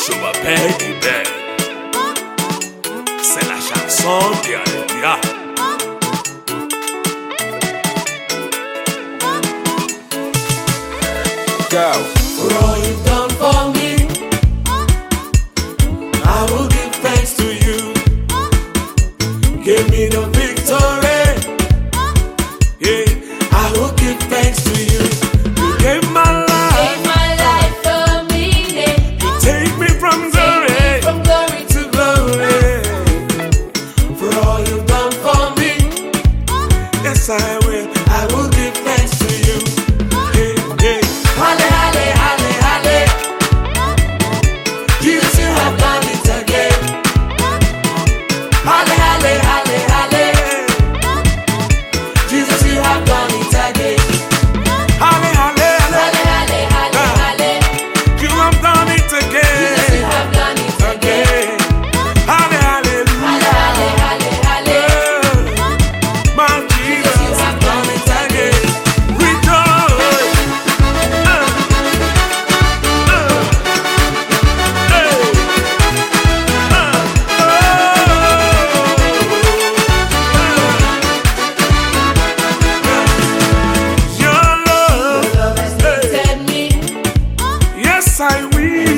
je m'appelle Hubert. C'est la chanson de Alléluia. Go. For all you've done for me, I will give thanks to you. Give me the victory. Yeah, I will give thanks to you. You gave my life a meaning. You take me from glory From glory to glory. For all you've done for me, yes I will give thanks to you. Yeah, yeah. Halle, halle, halle, halle. Jesus, you have done it again. Halle, halle, halle, halle. Jesus, you have done it again. Halle, halle, halle. halle, halle, halle. You have done it Jesus, you again. have done it again. Halle, hallelujah. Halle, halle, halle. My Jesus, you have done it again. Rejoice. Your love, Love has lifted me. yes, I will.